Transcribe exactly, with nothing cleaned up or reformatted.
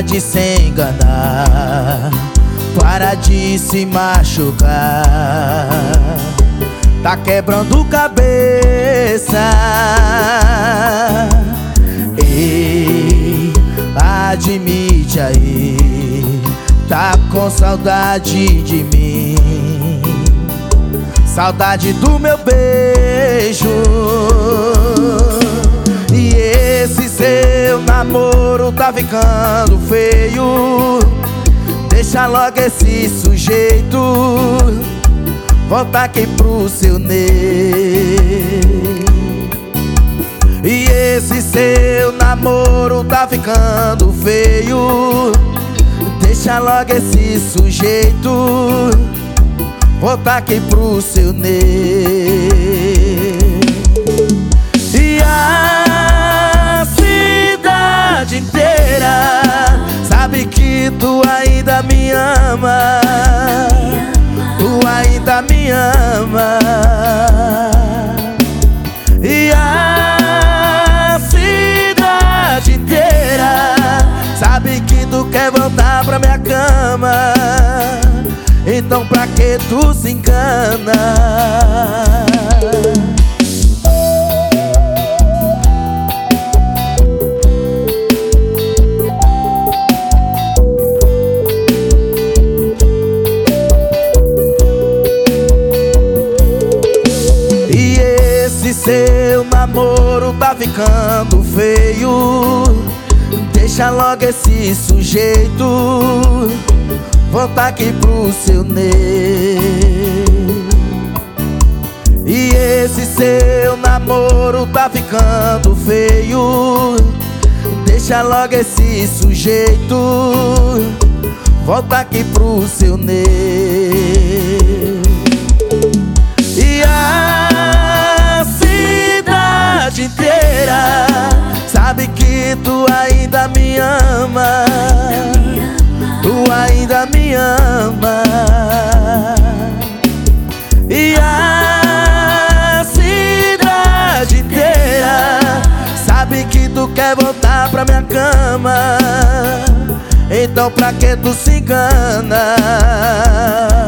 de se enganar, para de se machucar. Tá quebrando cabeça. Ei, admite aí, tá com saudade de mim, saudade do meu beijo. E esse seu namoro tá ficando feio. Deixa logo esse sujeito, volta aqui pro seu Ney. E esse seu namoro tá ficando feio. Deixa logo esse sujeito, volta aqui pro seu Ney. E a cidade inteira sabe que tu ainda me ama, tu ainda me ama. E a cidade inteira sabe que tu quer voltar pra minha cama. Então pra que tu se engana? E esse seu namoro tá ficando feio. Deixa logo esse sujeito, volta aqui pro seu Ney. E esse seu namoro tá ficando feio. Deixa logo esse sujeito, volta aqui pro seu Ney. E a cidade inteira sabe que tu ainda me ama, tu ainda me ama. E a cidade inteira sabe que tu quer voltar pra minha cama. Então pra que tu se engana?